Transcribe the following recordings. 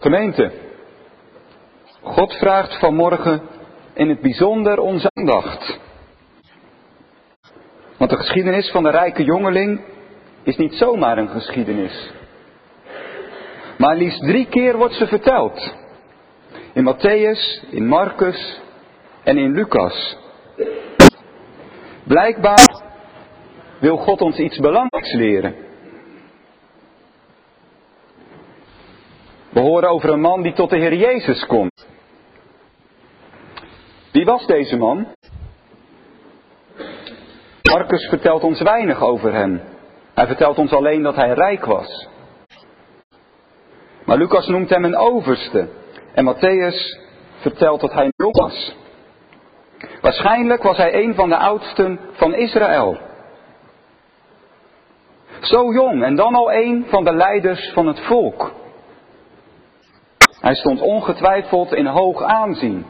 Gemeente, God vraagt vanmorgen in het bijzonder onze aandacht. Want de geschiedenis van de rijke jongeling is niet zomaar een geschiedenis. Maar liefst 3 keer wordt ze verteld. In Matthäus, in Marcus en in Lucas. Blijkbaar wil God ons iets belangrijks leren. We horen over een man die tot de Heer Jezus komt. Wie was deze man? Marcus vertelt ons weinig over hem. Hij vertelt ons alleen dat hij rijk was. Maar Lucas noemt hem een overste. En Matthäus vertelt dat hij een jong was. Waarschijnlijk was hij een van de oudsten van Israël. Zo jong en dan al een van de leiders van het volk. Hij stond ongetwijfeld in hoog aanzien.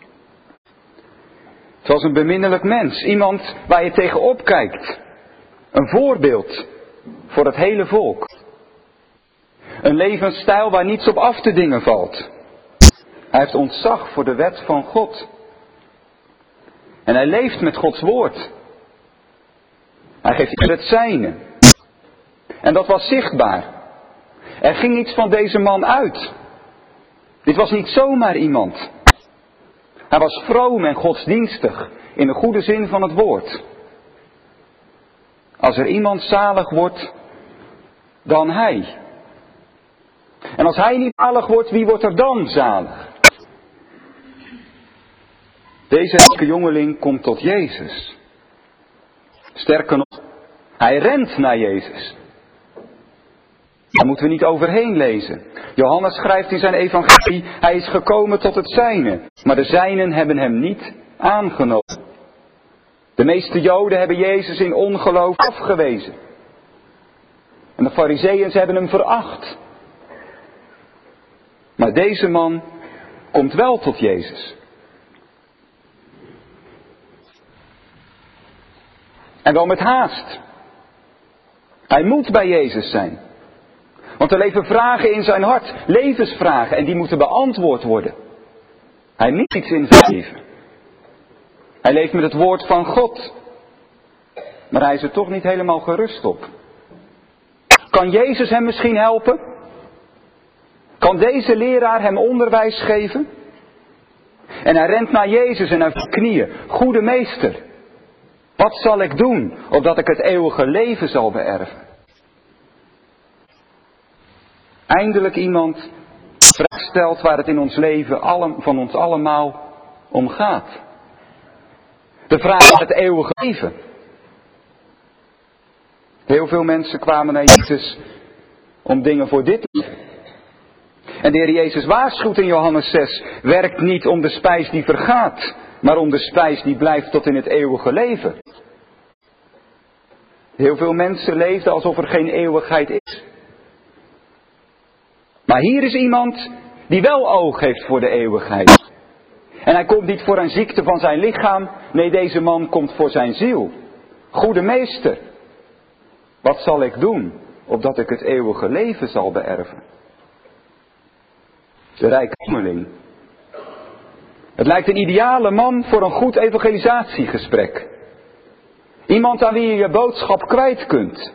Het was een beminnelijk mens, iemand waar je tegenop kijkt. Een voorbeeld voor het hele volk. Een levensstijl waar niets op af te dingen valt. Hij heeft ontzag voor de wet van God. En hij leeft met Gods woord. Hij geeft het zijne. En dat was zichtbaar. Er ging iets van deze man uit. Dit was niet zomaar iemand. Hij was vroom en godsdienstig in de goede zin van het woord. Als er iemand zalig wordt, dan hij. En als hij niet zalig wordt, wie wordt er dan zalig? Deze rijke jongeling komt tot Jezus. Sterker nog, hij rent naar Jezus. Daar moeten we niet overheen lezen. Johannes schrijft in zijn evangelie, hij is gekomen tot het zijne, maar de zijnen hebben hem niet aangenomen. De meeste Joden hebben Jezus in ongeloof afgewezen. En de Farizeeërs hebben hem veracht. Maar deze man komt wel tot Jezus. En wel met haast. Hij moet bij Jezus zijn. Want er leven vragen in zijn hart, levensvragen, en die moeten beantwoord worden. Hij mist iets in zijn leven. Hij leeft met het woord van God. Maar hij is er toch niet helemaal gerust op. Kan Jezus hem misschien helpen? Kan deze leraar hem onderwijs geven? En hij rent naar Jezus en hij op knieën. Goede meester, wat zal ik doen, opdat ik het eeuwige leven zal beërven? Eindelijk iemand vraag stelt waar het in ons leven van ons allemaal om gaat. De vraag van het eeuwige leven. Heel veel mensen kwamen naar Jezus om dingen voor dit leven. En de Heer Jezus waarschuwt in Johannes 6, werkt niet om de spijs die vergaat, maar om de spijs die blijft tot in het eeuwige leven. Heel veel mensen leefden alsof er geen eeuwigheid is. Maar hier is iemand die wel oog heeft voor de eeuwigheid. En hij komt niet voor een ziekte van zijn lichaam. Nee, deze man komt voor zijn ziel. Goede meester, wat zal ik doen, opdat ik het eeuwige leven zal beërven? De rijke jongeling. Het lijkt een ideale man voor een goed evangelisatiegesprek. Iemand aan wie je je boodschap kwijt kunt.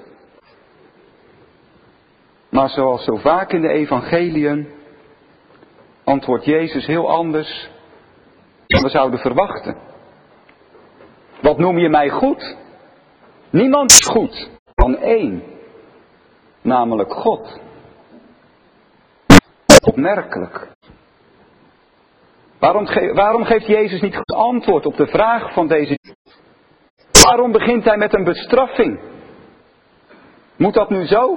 Maar zoals zo vaak in de evangeliën antwoordt Jezus heel anders dan we zouden verwachten. Wat noem je mij goed? Niemand is goed dan één, namelijk God. Opmerkelijk. Waarom geeft Jezus niet goed antwoord op de vraag van deze? Waarom begint hij met een bestraffing? Moet dat nu zo?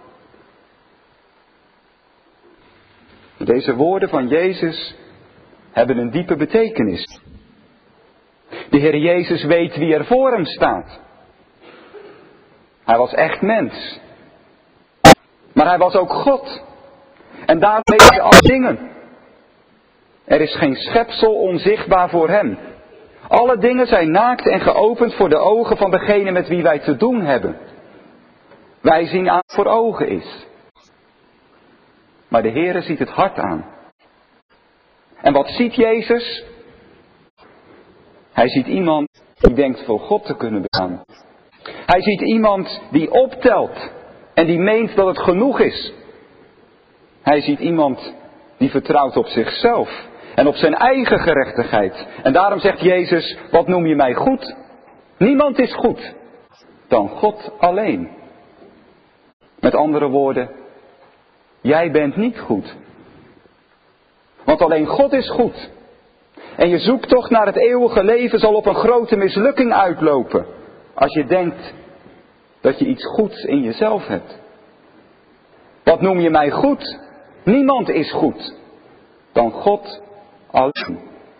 Deze woorden van Jezus hebben een diepe betekenis. De Heer Jezus weet wie er voor hem staat. Hij was echt mens. Maar hij was ook God. En daarom weet hij alle dingen. Er is geen schepsel onzichtbaar voor hem. Alle dingen zijn naakt en geopend voor de ogen van degene met wie wij te doen hebben. Wij zien aan wat voor ogen is. maar de Heere ziet het hart aan. En wat ziet Jezus? Hij ziet iemand die denkt voor God te kunnen bestaan. Hij ziet iemand die optelt en die meent dat het genoeg is. Hij ziet iemand die vertrouwt op zichzelf en op zijn eigen gerechtigheid. En daarom zegt Jezus, wat noem je mij goed? Niemand is goed dan God alleen. Met andere woorden, jij bent niet goed. Want alleen God is goed. En je zoektocht naar het eeuwige leven zal op een grote mislukking uitlopen. Als je denkt dat je iets goeds in jezelf hebt. Wat noem je mij goed? Niemand is goed dan God alleen.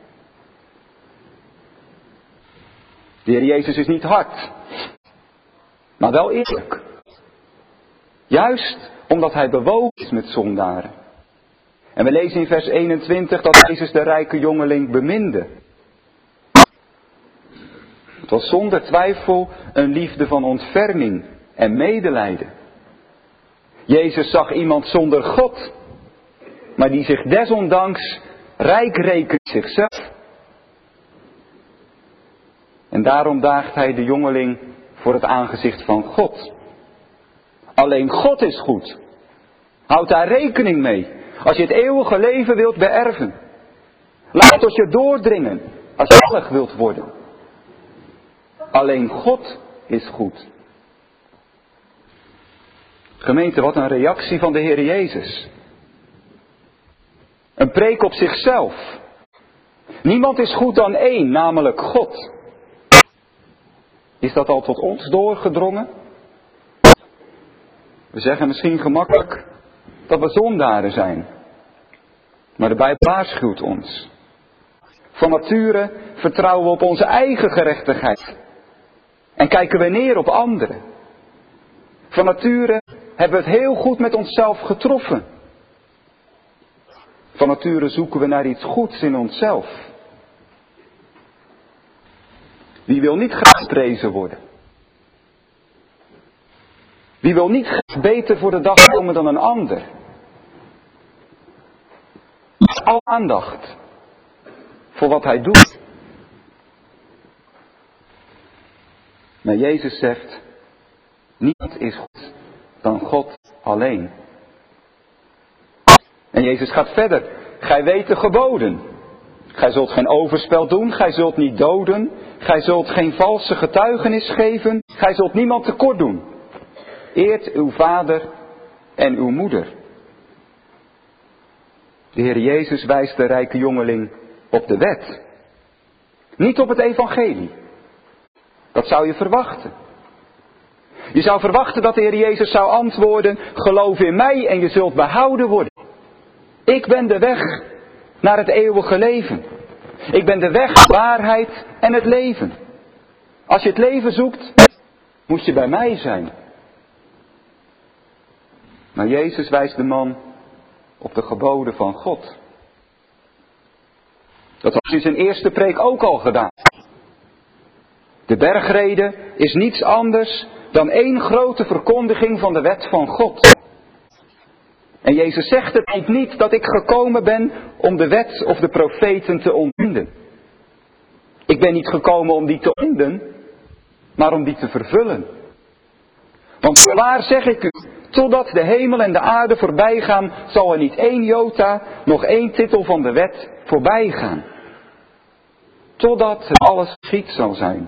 De Heer Jezus is niet hard, maar wel eerlijk. Juist omdat hij bewogen is met zondaren. En we lezen in vers 21 dat Jezus de rijke jongeling beminde. Het was zonder twijfel een liefde van ontferming en medelijden. Jezus zag iemand zonder God, maar die zich desondanks rijk rekent zichzelf. En daarom daagt hij de jongeling voor het aangezicht van God. Alleen God is goed. Houd daar rekening mee. Als je het eeuwige leven wilt beërven. Laat het tot je doordringen. Als je heilig wilt worden. Alleen God is goed. Gemeente, wat een reactie van de Heer Jezus. Een preek op zichzelf. Niemand is goed dan één, namelijk God. Is dat al tot ons doorgedrongen? We zeggen misschien gemakkelijk dat we zondaren zijn. Maar de Bijbel waarschuwt ons. Van nature vertrouwen we op onze eigen gerechtigheid. En kijken we neer op anderen. Van nature hebben we het heel goed met onszelf getroffen. Van nature zoeken we naar iets goeds in onszelf. Wie wil niet graag geprezen worden? Wie wil niet graag beter voor de dag komen dan een ander? Al aandacht voor wat hij doet. Maar Jezus zegt, niemand is goed dan God alleen. En Jezus gaat verder. Gij weet de geboden. Gij zult geen overspel doen, gij zult niet doden, gij zult geen valse getuigenis geven, gij zult niemand tekort doen. Eert uw vader en uw moeder. De Heer Jezus wijst de rijke jongeling op de wet. Niet op het evangelie. Dat zou je verwachten. Je zou verwachten dat de Heer Jezus zou antwoorden, geloof in mij en je zult behouden worden. Ik ben de weg naar het eeuwige leven. Ik ben de weg, de waarheid en het leven. Als je het leven zoekt, moet je bij mij zijn. Maar Jezus wijst de man op de geboden van God. Dat had hij in zijn eerste preek ook al gedaan. De bergrede is niets anders dan één grote verkondiging van de wet van God. En Jezus zegt het niet dat ik gekomen ben om de wet of de profeten te ontbinden. Ik ben niet gekomen om die te ontbinden, maar om die te vervullen. Want waar zeg ik u, totdat de hemel en de aarde voorbij gaan, zal er niet één jota, nog één titel van de wet voorbij gaan. Totdat het alles geschied zal zijn.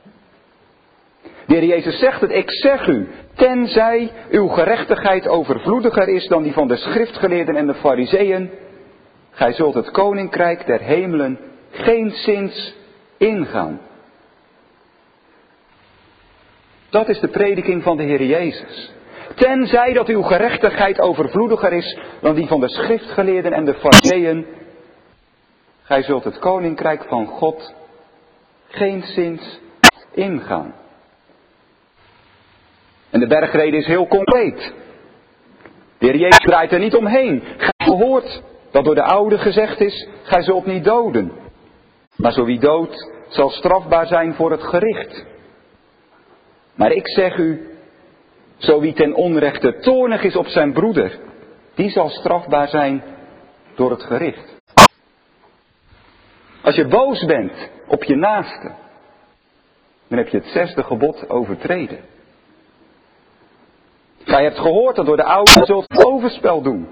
De Heer Jezus zegt het, ik zeg u, tenzij uw gerechtigheid overvloediger is dan die van de schriftgeleerden en de farizeeën, gij zult het koninkrijk der hemelen geenszins ingaan. Dat is de prediking van de Heer Jezus. Tenzij dat uw gerechtigheid overvloediger is dan die van de schriftgeleerden en de farizeeën, gij zult het koninkrijk van God geenszins ingaan. En de bergrede is heel concreet. De Heer Jezus draait er niet omheen. Gij hoort dat door de oude gezegd is, gij zult niet doden. Maar zo wie doodt, zal strafbaar zijn voor het gericht. Maar ik zeg u, zo wie ten onrechte toornig is op zijn broeder, die zal strafbaar zijn door het gericht. Als je boos bent op je naaste, dan heb je het 6e gebod overtreden. Gij hebt gehoord dat door de ouderen zult overspel doen.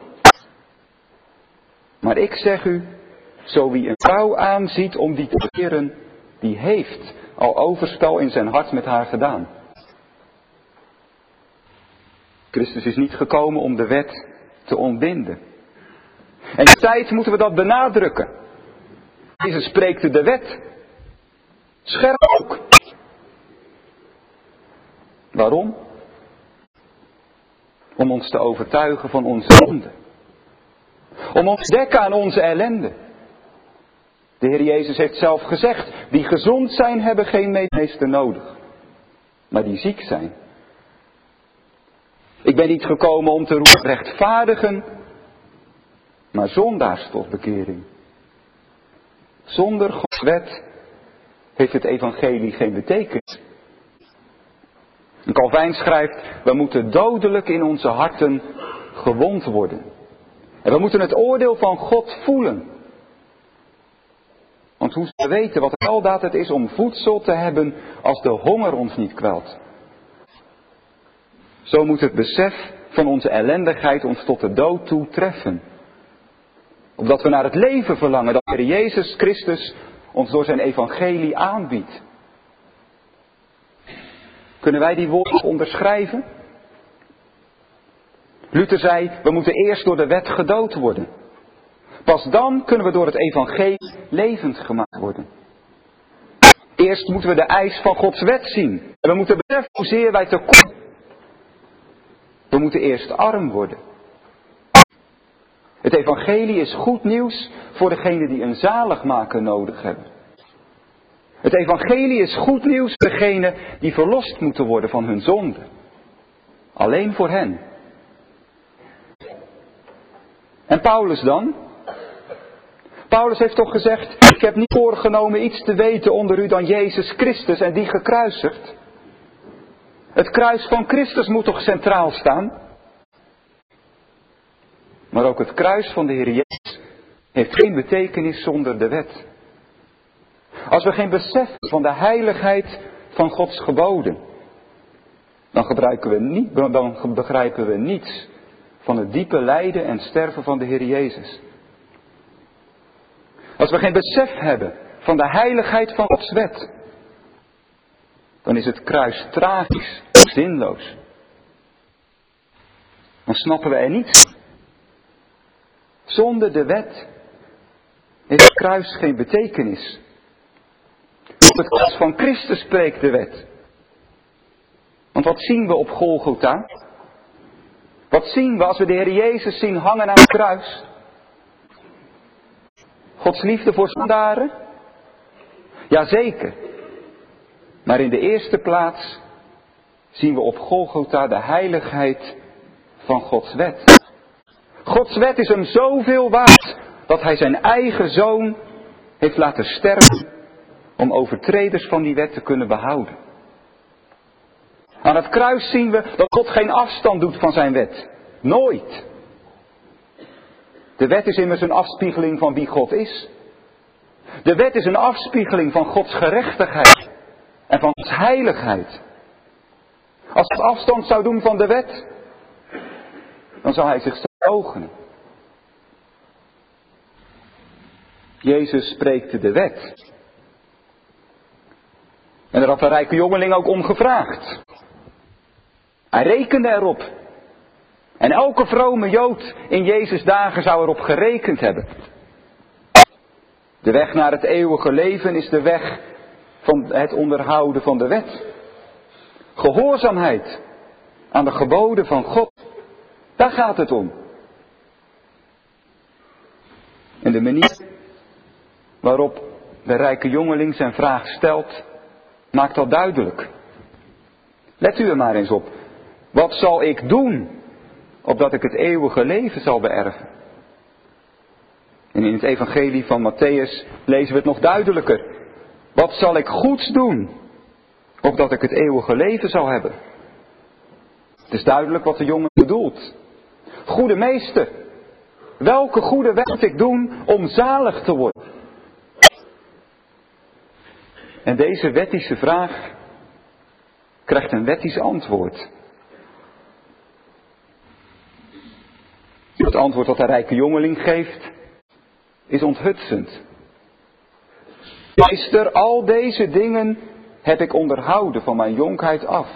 Maar ik zeg u, zo wie een vrouw aanziet om die te bekeren, die heeft al overspel in zijn hart met haar gedaan. Christus is niet gekomen om de wet te ontbinden. En in tijd moeten we dat benadrukken. Jezus spreekt de wet. Scherp ook. Waarom? Om ons te overtuigen van onze zonde. Om ons te dekken aan onze ellende. De Heer Jezus heeft zelf gezegd, die gezond zijn hebben geen meester nodig. Maar die ziek zijn. Ik ben niet gekomen om te roepen rechtvaardigen, maar zondaars tot bekering. Zonder Gods wet heeft het evangelie geen betekenis. En Calvijn schrijft, we moeten dodelijk in onze harten gewond worden. En we moeten het oordeel van God voelen. Want hoe zullen we weten wat weldaad het is om voedsel te hebben als de honger ons niet kwelt? Zo moet het besef van onze ellendigheid ons tot de dood toe treffen. Opdat we naar het leven verlangen dat de Heer Jezus Christus ons door zijn evangelie aanbiedt. Kunnen wij die woorden onderschrijven? Luther zei, we moeten eerst door de wet gedood worden. Pas dan kunnen we door het evangelie levend gemaakt worden. Eerst moeten we de eis van Gods wet zien. En we moeten beseffen hoezeer wij tekort. We moeten eerst arm worden. Het evangelie is goed nieuws voor degenen die een zaligmaker nodig hebben. Het evangelie is goed nieuws voor degenen die verlost moeten worden van hun zonde. Alleen voor hen. En Paulus dan? Paulus heeft toch gezegd, ik heb niet voorgenomen iets te weten onder u dan Jezus Christus en die gekruisigd. Het kruis van Christus moet toch centraal staan? Maar ook het kruis van de Heer Jezus heeft geen betekenis zonder de wet. Als we geen besef van de heiligheid van Gods geboden, dan begrijpen we niets van het diepe lijden en sterven van de Heer Jezus. Als we geen besef hebben van de heiligheid van Gods wet, dan is het kruis tragisch, zinloos. Dan snappen we er niets. Zonder de wet heeft het kruis geen betekenis. Op het kruis van Christus spreekt de wet. Want wat zien we op Golgotha? Wat zien we als we de Heer Jezus zien hangen aan het kruis? Gods liefde voor zondaren? Jazeker. Maar in de eerste plaats zien we op Golgotha de heiligheid van Gods wet. Gods wet is hem zoveel waard dat hij zijn eigen zoon heeft laten sterven om overtreders van die wet te kunnen behouden. Aan het kruis zien we dat God geen afstand doet van zijn wet. Nooit. De wet is immers een afspiegeling van wie God is. De wet is een afspiegeling van Gods gerechtigheid en van Gods heiligheid. Als God afstand zou doen van de wet, dan zou hij zichzelf verloochenen. Jezus spreekt de wet. En daar had de rijke jongeling ook om gevraagd. Hij rekende erop. En elke vrome Jood in Jezus' dagen zou erop gerekend hebben. De weg naar het eeuwige leven is de weg van het onderhouden van de wet. Gehoorzaamheid aan de geboden van God. Daar gaat het om. En de manier waarop de rijke jongeling zijn vraag stelt, maakt dat duidelijk. Let u er maar eens op. Wat zal ik doen, opdat ik het eeuwige leven zal beërven? En in het evangelie van Matthäus lezen we het nog duidelijker. Wat zal ik goeds doen, opdat ik het eeuwige leven zal hebben? Het is duidelijk wat de jongen bedoelt. Goede meester, welke goede wet moet ik doen om zalig te worden? En deze wettische vraag krijgt een wettisch antwoord. Het antwoord dat de rijke jongeling geeft is onthutsend. Meester, al deze dingen heb ik onderhouden van mijn jonkheid af.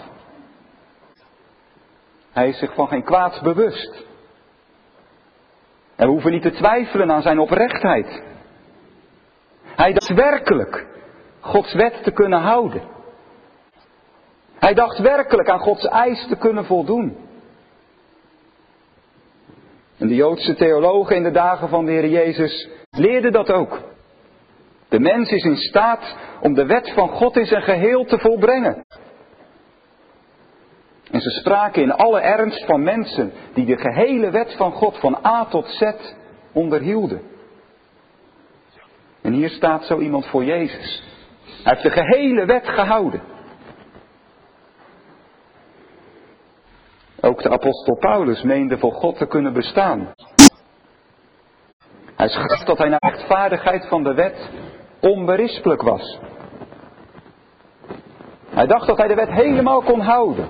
Hij is zich van geen kwaads bewust. En we hoeven niet te twijfelen aan zijn oprechtheid. Hij dacht werkelijk Gods wet te kunnen houden. Hij dacht werkelijk aan Gods eis te kunnen voldoen. En de Joodse theologen in de dagen van de Heer Jezus leerden dat ook. De mens is in staat om de wet van God in zijn geheel te volbrengen. En ze spraken in alle ernst van mensen die de gehele wet van God van A tot Z onderhielden. En hier staat zo iemand voor Jezus. Hij heeft de gehele wet gehouden. Ook de apostel Paulus meende voor God te kunnen bestaan. Hij schreef dat hij naar rechtvaardigheid van de wet onberispelijk was. Hij dacht dat hij de wet helemaal kon houden.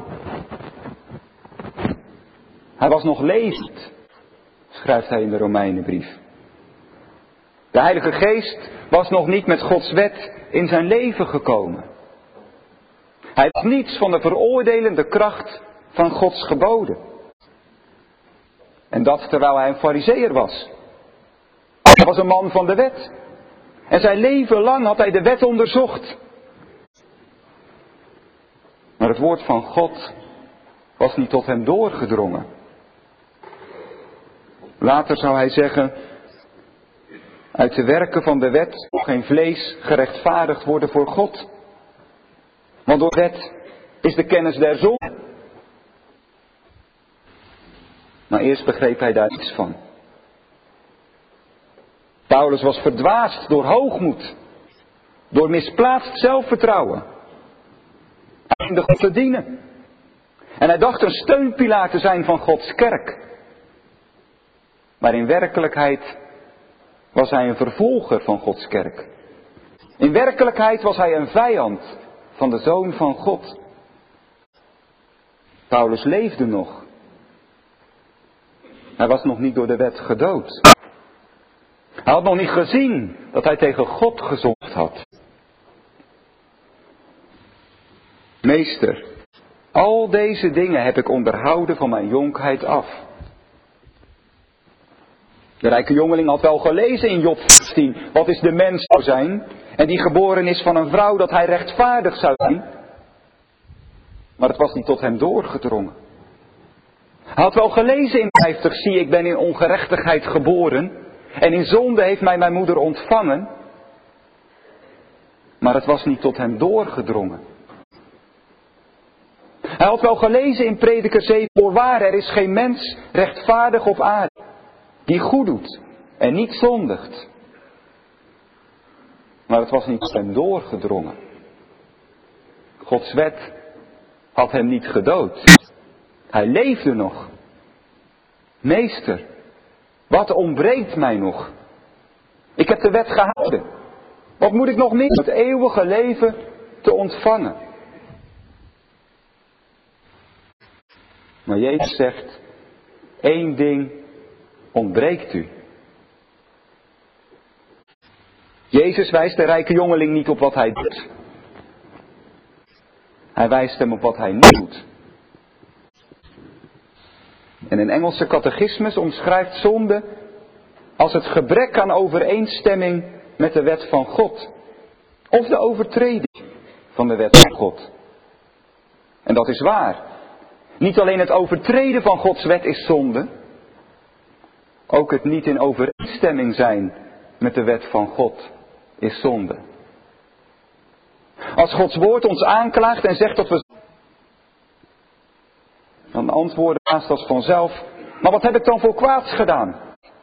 Hij was nog levend, schrijft hij in de Romeinenbrief. De Heilige Geest was nog niet met Gods wet in zijn leven gekomen. Hij had niets van de veroordelende kracht van Gods geboden. En dat terwijl hij een Farizeeër was. Hij was een man van de wet. En zijn leven lang had hij de wet onderzocht. Maar het woord van God was niet tot hem doorgedrongen. Later zou hij zeggen: uit de werken van de wet mag geen vlees gerechtvaardigd worden voor God. Want door de wet is de kennis der zonde. Maar eerst begreep hij daar niets van. Paulus was verdwaasd door hoogmoed, door misplaatst zelfvertrouwen. Hij meende God te dienen. En hij dacht een steunpilaar te zijn van Gods kerk. Maar in werkelijkheid was hij een vervolger van Gods kerk. In werkelijkheid was hij een vijand van de Zoon van God. Paulus leefde nog. Hij was nog niet door de wet gedood. Hij had nog niet gezien dat hij tegen God gezondigd had. Meester, al deze dingen heb ik onderhouden van mijn jonkheid af. De rijke jongeling had wel gelezen in Job 15 wat is de mens zou zijn. En die geboren is van een vrouw dat hij rechtvaardig zou zijn. Maar het was niet tot hem doorgedrongen. Hij had wel gelezen in 50, zie ik ben in ongerechtigheid geboren. En in zonde heeft mij mijn moeder ontvangen. Maar het was niet tot hem doorgedrongen. Hij had wel gelezen in Prediker 7, voorwaar er is geen mens rechtvaardig op aarde. Die goed doet en niet zondigt. Maar het was niet tot hem doorgedrongen. Gods wet had hem niet gedood. Hij leefde nog. Meester, wat ontbreekt mij nog? Ik heb de wet gehouden. Wat moet ik nog meer? Het eeuwige leven te ontvangen. Maar Jezus zegt, één ding ontbreekt u. Jezus wijst de rijke jongeling niet op wat hij doet. Hij wijst hem op wat hij niet doet. En een Engelse catechismus omschrijft zonde als het gebrek aan overeenstemming met de wet van God. Of de overtreding van de wet van God. En dat is waar. Niet alleen het overtreden van Gods wet is zonde. Ook het niet in overeenstemming zijn met de wet van God is zonde. Als Gods woord ons aanklaagt en zegt dat we, dan antwoorden we haast als vanzelf, maar wat heb ik dan voor kwaads gedaan?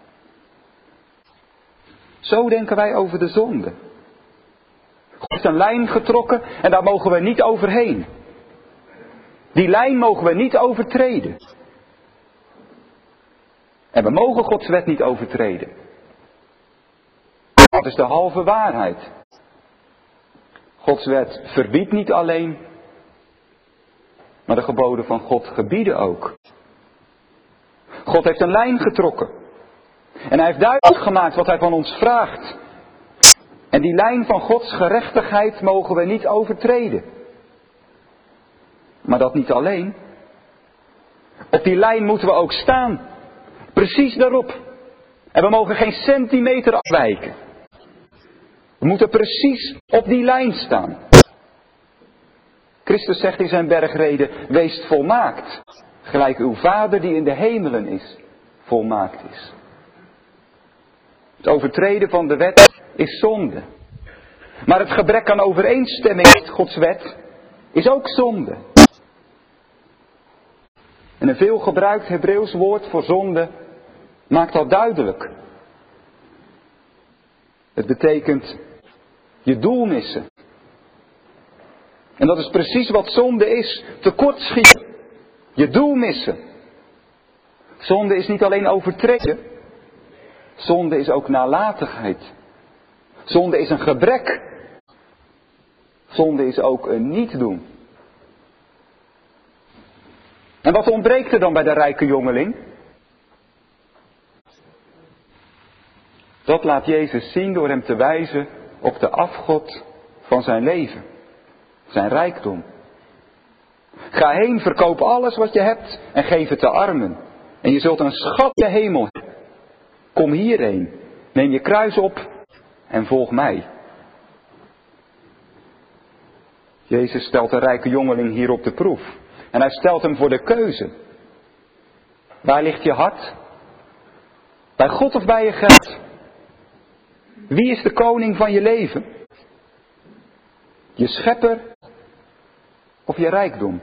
Zo denken wij over de zonde. God heeft een lijn getrokken en daar mogen we niet overheen. Die lijn mogen we niet overtreden. En we mogen Gods wet niet overtreden. Dat is de halve waarheid. Gods wet verbiedt niet alleen, maar de geboden van God gebieden ook. God heeft een lijn getrokken. En hij heeft duidelijk gemaakt wat hij van ons vraagt. En die lijn van Gods gerechtigheid mogen we niet overtreden. Maar dat niet alleen. Op die lijn moeten we ook staan. Precies daarop. En we mogen geen centimeter afwijken. We moeten precies op die lijn staan. Christus zegt in zijn bergrede, wees volmaakt. Gelijk uw Vader die in de hemelen is, volmaakt is. Het overtreden van de wet is zonde. Maar het gebrek aan overeenstemming met Gods wet is ook zonde. En een veel gebruikt Hebreeuws woord voor zonde maakt dat duidelijk. Het betekent je doel missen. En dat is precies wat zonde is. Tekortschieten. Je doel missen. Zonde is niet alleen overtreden. Zonde is ook nalatigheid. Zonde is een gebrek. Zonde is ook een niet doen. En wat ontbreekt er dan bij de rijke jongeling? Dat laat Jezus zien door hem te wijzen op de afgod van zijn leven. Zijn rijkdom. Ga heen, verkoop alles wat je hebt en geef het de armen. En je zult een schat in de hemel hebben. Kom hierheen, neem je kruis op en volg mij. Jezus stelt de rijke jongeling hier op de proef. En hij stelt hem voor de keuze. Waar ligt je hart? Bij God of bij je geld? Wie is de koning van je leven? Je schepper of je rijkdom?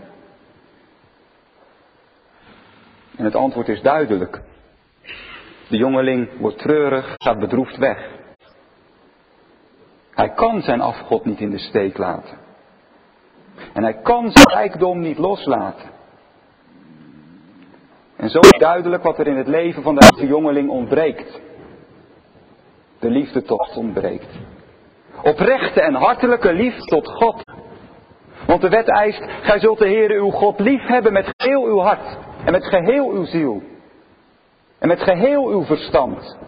En het antwoord is duidelijk. De jongeling wordt treurig, gaat bedroefd weg. Hij kan zijn afgod niet in de steek laten. En hij kan zijn rijkdom niet loslaten. En zo is duidelijk wat er in het leven van de jongeling ontbreekt. De liefde tot God ontbreekt. Oprechte en hartelijke liefde tot God. Want de wet eist, gij zult de Heere uw God lief hebben met geheel uw hart. En met geheel uw ziel. En met geheel uw verstand.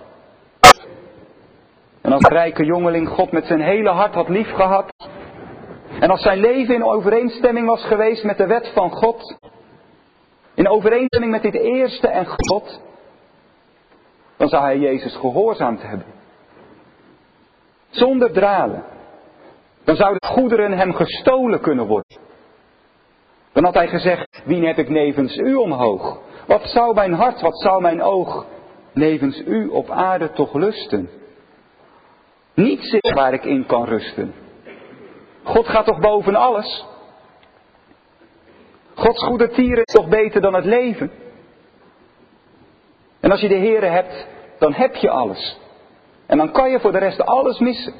En als de rijke jongeling God met zijn hele hart had lief gehad. En als zijn leven in overeenstemming was geweest met de wet van God. In overeenstemming met dit eerste en God. Dan zou hij Jezus gehoorzaamd hebben. Zonder dralen. Dan zouden de goederen hem gestolen kunnen worden. Dan had hij gezegd, wien heb ik nevens u omhoog? Wat zou mijn hart, wat zou mijn oog nevens u op aarde toch lusten? Niets is waar ik in kan rusten. God gaat toch boven alles? Gods goede tieren is toch beter dan het leven? En als je de Heere hebt, dan heb je alles. En dan kan je voor de rest alles missen.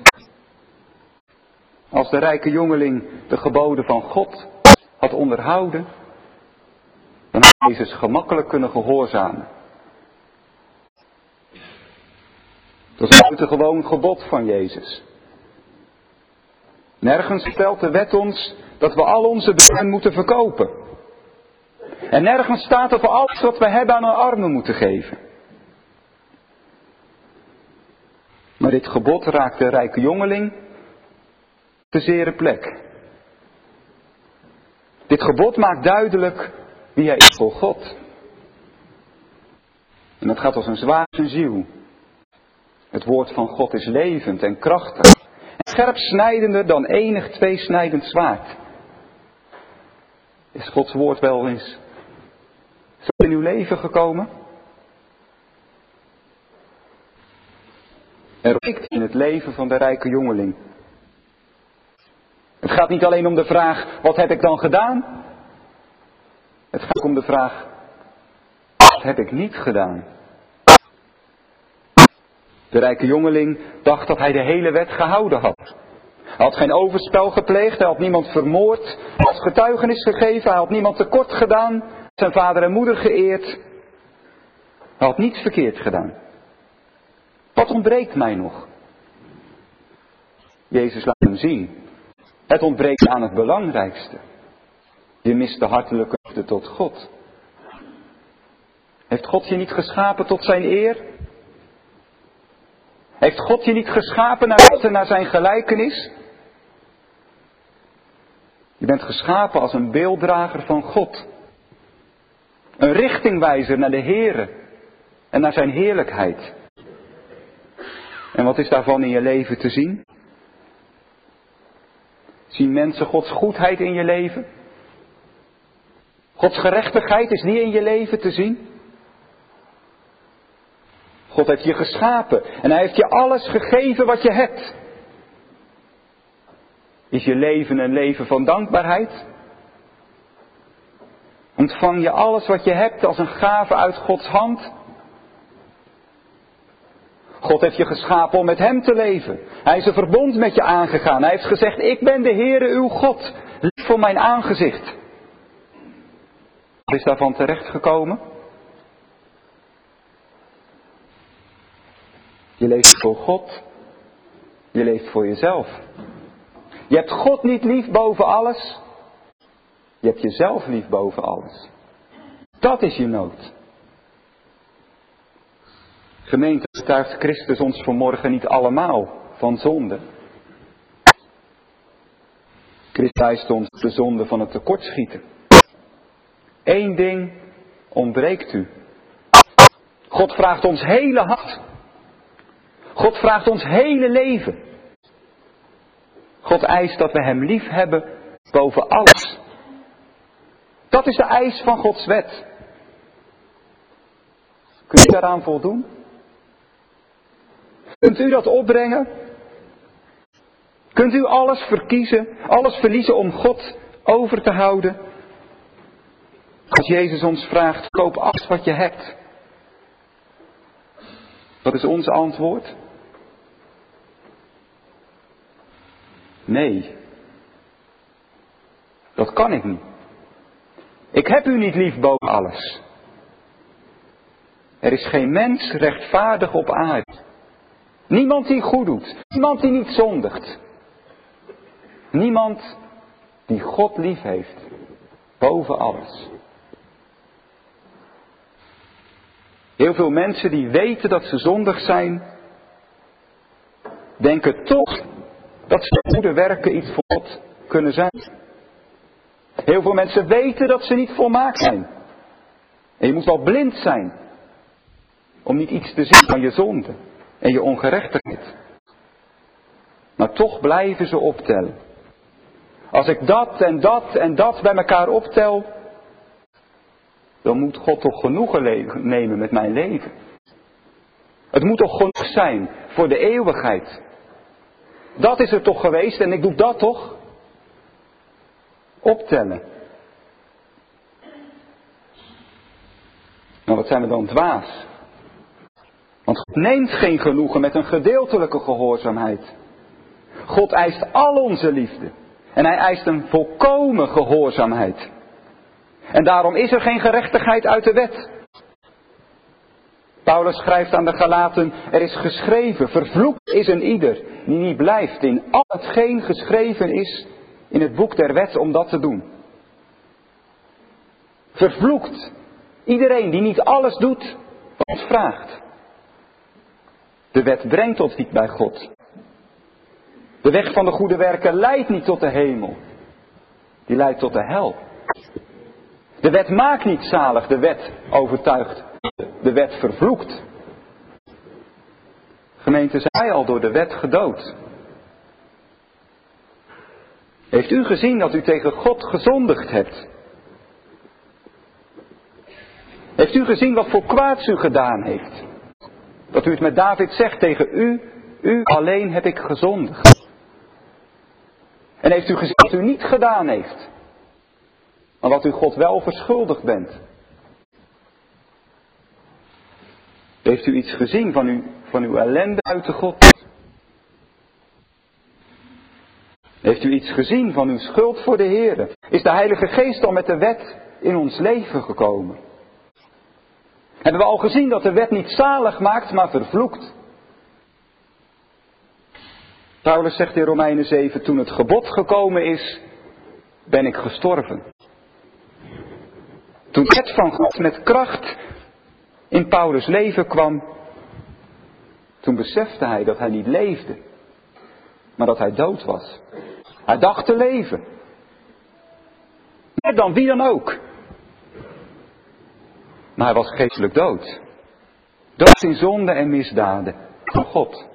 Als de rijke jongeling de geboden van God had onderhouden, dan had Jezus gemakkelijk kunnen gehoorzamen. Dat is een buitengewoon gebod van Jezus. Nergens stelt de wet ons dat we al onze bezit moeten verkopen. En nergens staat dat we alles wat we hebben aan de armen moeten geven. Maar dit gebod raakt de rijke jongeling te zere plek. Dit gebod maakt duidelijk wie hij is voor God. En dat gaat als een zwaard in zijn ziel. Het woord van God is levend en krachtig. En scherp snijdender dan enig tweesnijdend zwaard. Is Gods woord wel eens zo in uw leven gekomen? Er reikt in het leven van de rijke jongeling. Het gaat niet alleen om de vraag, wat heb ik dan gedaan? Het gaat ook om de vraag, wat heb ik niet gedaan? De rijke jongeling dacht dat hij de hele wet gehouden had. Hij had geen overspel gepleegd, hij had niemand vermoord, hij had getuigenis gegeven, hij had niemand tekort gedaan, zijn vader en moeder geëerd. Hij had niets verkeerd gedaan. Wat ontbreekt mij nog? Jezus laat hem zien. Het ontbreekt aan het belangrijkste. Je mist de hartelijke liefde tot God. Heeft God je niet geschapen tot zijn eer? Heeft God je niet geschapen naar zijn gelijkenis? Je bent geschapen als een beelddrager van God. Een richtingwijzer naar de Here en naar zijn heerlijkheid. En wat is daarvan in je leven te zien? Zien mensen Gods goedheid in je leven? Gods gerechtigheid, is die in je leven te zien? God heeft je geschapen en hij heeft je alles gegeven wat je hebt. Is je leven een leven van dankbaarheid? Ontvang je alles wat je hebt als een gave uit Gods hand? God heeft je geschapen om met hem te leven. Hij is een verbond met je aangegaan. Hij heeft gezegd, ik ben de Heere uw God. Lief voor mijn aangezicht. Wat is daarvan terechtgekomen? Je leeft voor God. Je leeft voor jezelf. Je hebt God niet lief boven alles. Je hebt jezelf lief boven alles. Dat is je nood. Gemeente, getuigt Christus ons vanmorgen niet allemaal van zonde. Christus wijst ons de zonde van het tekortschieten. Eén ding ontbreekt u. God vraagt ons hele hart. God vraagt ons hele leven. God eist dat we hem lief hebben boven alles. Dat is de eis van Gods wet. Kunt u daaraan voldoen? Kunt u dat opbrengen? Kunt u alles verkiezen, alles verliezen om God over te houden? Als Jezus ons vraagt, koop alles wat je hebt. Wat is ons antwoord? Nee. Dat kan ik niet. Ik heb u niet lief boven alles. Er is geen mens rechtvaardig op aarde. Niemand die goed doet. Niemand die niet zondigt. Niemand die God lief heeft. Boven alles. Heel veel mensen die weten dat ze zondig zijn, denken toch dat ze goede werken iets voor God kunnen zijn. Heel veel mensen weten dat ze niet volmaakt zijn. En je moet wel blind zijn om niet iets te zien van je zonde en je ongerechtigheid. Maar toch blijven ze optellen. Als ik dat en dat en dat bij elkaar optel, dan moet God toch genoegen nemen met mijn leven. Het moet toch genoeg zijn voor de eeuwigheid. Dat is er toch geweest en ik doe dat toch? Optellen. Nou, wat zijn we dan dwaas? Want God neemt geen genoegen met een gedeeltelijke gehoorzaamheid. God eist al onze liefde. En hij eist een volkomen gehoorzaamheid. En daarom is er geen gerechtigheid uit de wet. Paulus schrijft aan de Galaten, er is geschreven, vervloekt is een ieder die niet blijft in al hetgeen geschreven is in het boek der wet om dat te doen. Vervloekt iedereen die niet alles doet wat God vraagt. De wet brengt ons niet bij God. De weg van de goede werken leidt niet tot de hemel. Die leidt tot de hel. De wet maakt niet zalig, de wet overtuigt. De wet vervloekt. Gemeente, zijn wij al door de wet gedood? Heeft u gezien dat u tegen God gezondigd hebt? Heeft u gezien wat voor kwaads u gedaan heeft? Dat u het met David zegt tegen u alleen heb ik gezondigd. En heeft u gezien wat u niet gedaan heeft? Maar wat u God wel verschuldigd bent? Heeft u iets gezien van uw ellende uit de God? Heeft u iets gezien van uw schuld voor de Heer? Is de Heilige Geest al met de wet in ons leven gekomen? Hebben we al gezien dat de wet niet zalig maakt, maar vervloekt. Paulus zegt in Romeinen 7, toen het gebod gekomen is, ben ik gestorven. Toen de wet van God met kracht in Paulus' leven kwam, toen besefte hij dat hij niet leefde, maar dat hij dood was. Hij dacht te leven. Meer dan wie dan ook. Maar hij was geestelijk dood. Dood in zonde en misdaden van God.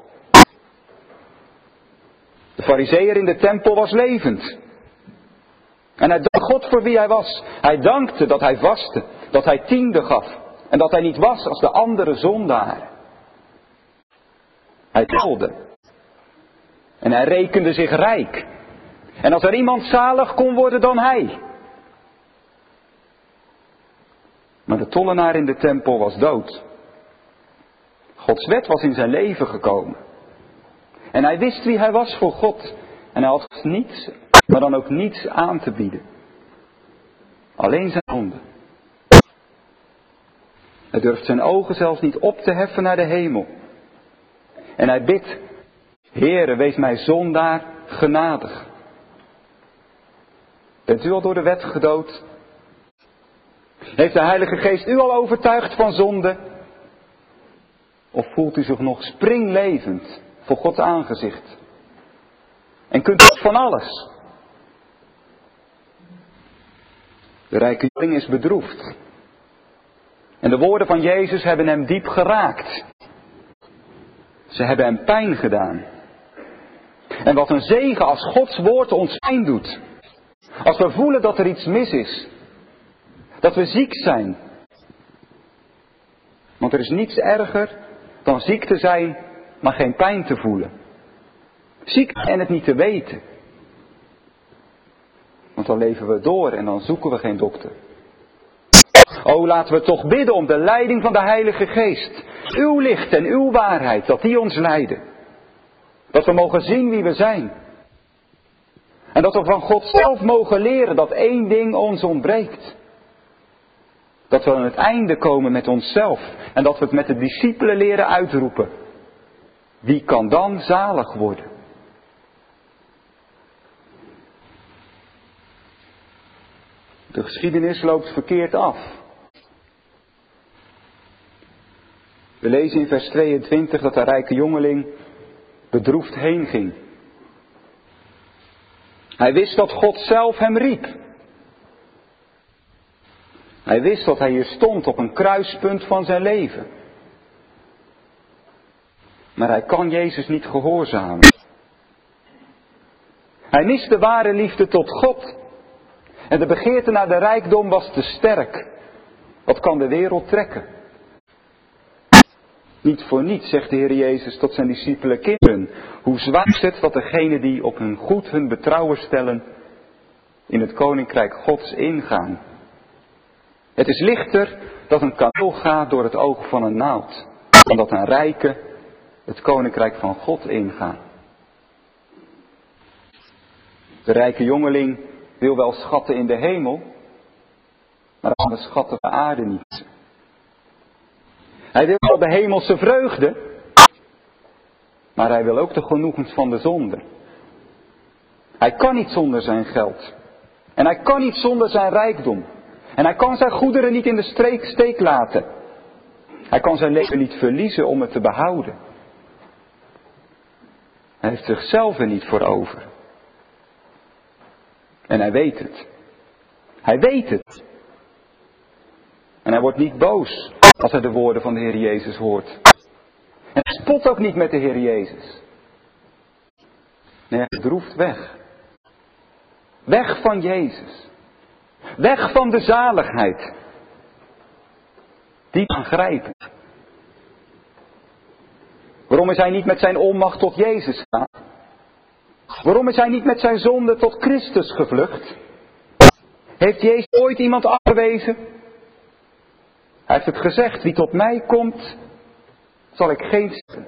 De farizeeër in de tempel was levend. En hij dankte God voor wie hij was. Hij dankte dat hij vastte, dat hij tiende gaf. En dat hij niet was als de andere zondaren. Hij telde. En hij rekende zich rijk. En als er iemand zalig kon worden dan hij. Maar de tollenaar in de tempel was dood. Gods wet was in zijn leven gekomen. En hij wist wie hij was voor God. En hij had niets, maar dan ook niets aan te bieden. Alleen zijn zonde. Hij durft zijn ogen zelfs niet op te heffen naar de hemel. En hij bidt, Heere, wees mij zondaar genadig. Bent u al door de wet gedood? Heeft de Heilige Geest u al overtuigd van zonde? Of voelt u zich nog springlevend voor Gods aangezicht? En kunt u van alles? De rijke jongeling is bedroefd. En de woorden van Jezus hebben hem diep geraakt. Ze hebben hem pijn gedaan. En wat een zegen als Gods woord ons pijn doet. Als we voelen dat er iets mis is. Dat we ziek zijn. Want er is niets erger dan ziek te zijn, maar geen pijn te voelen. Ziek en het niet te weten. Want dan leven we door en dan zoeken we geen dokter. O, laten we toch bidden om de leiding van de Heilige Geest. Uw licht en uw waarheid, dat die ons leiden. Dat we mogen zien wie we zijn. En dat we van God zelf mogen leren dat één ding ons ontbreekt. Dat we aan het einde komen met onszelf. En dat we het met de discipelen leren uitroepen. Wie kan dan zalig worden? De geschiedenis loopt verkeerd af. We lezen in vers 22 dat de rijke jongeling bedroefd heen ging. Hij wist dat God zelf hem riep. Hij wist dat hij hier stond op een kruispunt van zijn leven. Maar hij kan Jezus niet gehoorzamen. Hij mist de ware liefde tot God. En de begeerte naar de rijkdom was te sterk. Wat kan de wereld trekken? Niet voor niets zegt de Heer Jezus tot zijn discipelen: kinderen, hoe zwaar is het dat degenen die op hun goed hun betrouwen stellen, in het koninkrijk Gods ingaan. Het is lichter dat een kameel gaat door het oog van een naald, dan dat een rijke het koninkrijk van God ingaat. De rijke jongeling wil wel schatten in de hemel, maar aan de schatten van de aarde niet. Hij wil wel de hemelse vreugde, maar hij wil ook de genoegens van de zonde. Hij kan niet zonder zijn geld. En hij kan niet zonder zijn rijkdom. En hij kan zijn goederen niet in de steek laten. Hij kan zijn leven niet verliezen om het te behouden. Hij heeft zichzelf er niet voor over. En hij weet het. Hij weet het. En hij wordt niet boos als hij de woorden van de Heer Jezus hoort. En hij spot ook niet met de Heer Jezus. Nee, hij droeft weg. Weg van Jezus. Weg van de zaligheid. Diep aangrijpend. Waarom is hij niet met zijn onmacht tot Jezus gegaan? Waarom is hij niet met zijn zonde tot Christus gevlucht? Heeft Jezus ooit iemand afgewezen? Hij heeft het gezegd, wie tot mij komt, zal ik geen zeggen.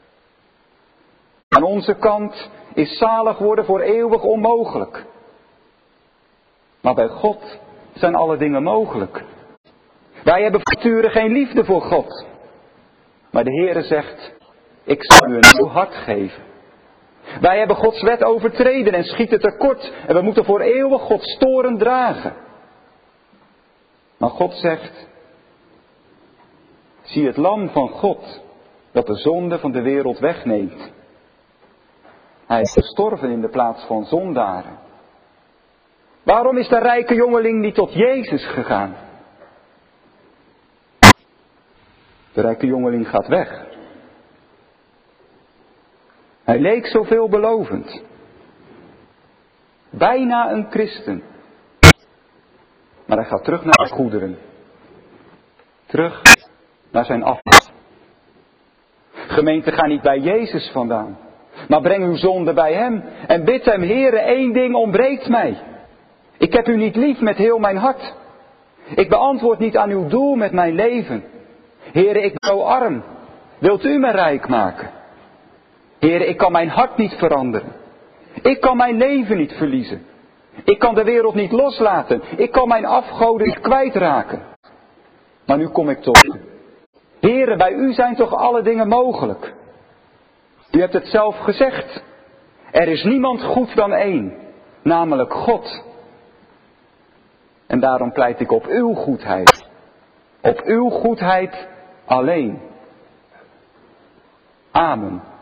Aan onze kant is zalig worden voor eeuwig onmogelijk. Maar bij God zijn alle dingen mogelijk. Wij hebben van nature geen liefde voor God. Maar de Heere zegt, ik zal u een nieuw hart geven. Wij hebben Gods wet overtreden en schieten tekort. En we moeten voor eeuwig Gods toorn dragen. Maar God zegt, zie het lam van God dat de zonde van de wereld wegneemt. Hij is gestorven in de plaats van zondaren. Waarom is de rijke jongeling niet tot Jezus gegaan? De rijke jongeling gaat weg. Hij leek zo veelbelovend. Bijna een christen. Maar hij gaat terug naar de goederen. Terug naar zijn afkomst. Gemeente, ga niet bij Jezus vandaan. Maar breng uw zonde bij hem. En bid hem, Heere, één ding ontbreekt mij. Ik heb u niet lief met heel mijn hart. Ik beantwoord niet aan uw doel met mijn leven. Heere, ik ben zo arm. Wilt u me rijk maken? Heere, ik kan mijn hart niet veranderen. Ik kan mijn leven niet verliezen. Ik kan de wereld niet loslaten. Ik kan mijn afgoden niet kwijtraken. Maar nu kom ik toch. Heere, bij u zijn toch alle dingen mogelijk. U hebt het zelf gezegd. Er is niemand goed dan één, namelijk God. En daarom pleit ik op uw goedheid. Op uw goedheid alleen. Amen.